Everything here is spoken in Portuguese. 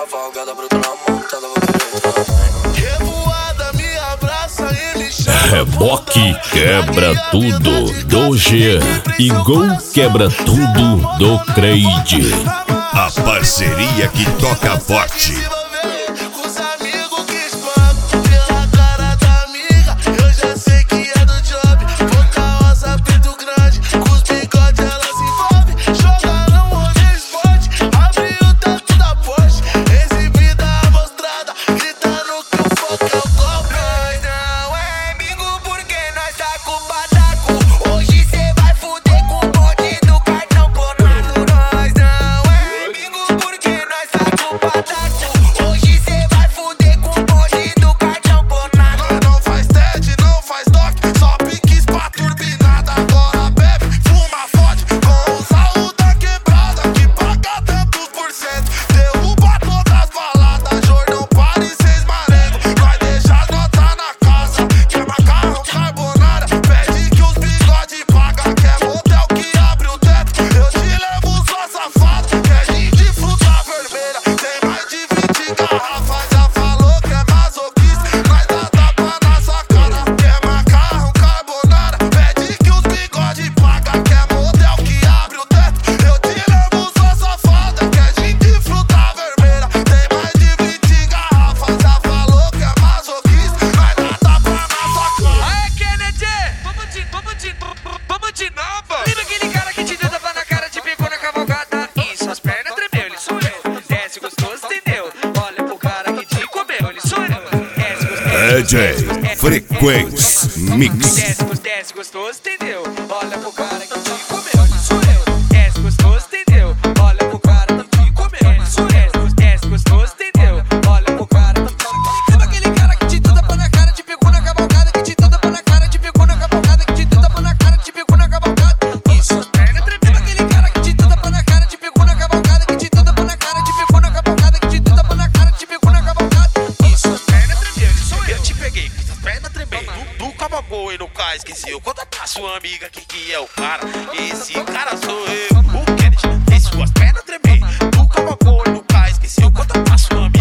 cavalgada, bruta na montada, vou querer também. Revoada, me abraça e me chama. Reboque quebra tudo do Jean e Gol quebra tudo do Creide. A parceria que toca forte. DJ Frequência Mix. Desce gostoso, entendeu? Olha pro cara que te comeu, sou eu. Desce gostoso, entendeu? Olha pro cara que te comeu, sou eu. Desce gostoso, entendeu? Olha pro cara que te comeu. Sabe aquele cara que te tapa na cara, te pegou na cavalgada, que te tapa na cara, te pegou na cavalgada, que te tapa na cara, te pegou na cavalgada. Isso, as pernas tremendo. Sabe aquele cara que te tapa na cara, te pegou na cavalgada, que te tapa na cara, te pegou na cavalgada, que te tapa na cara, te pegou na cavalgada. Isso, as pernas tremendo. Sou eu. Te peguei, com as pernas tremendo. Tu cavalgou e no cais, esqueceu. Conta pra sua amiga que é o cara. Esse cara sou eu. O Kennedy fez suas pernas tremer. Tu cavalgou e no cais, esqueceu. Conta pra sua amiga.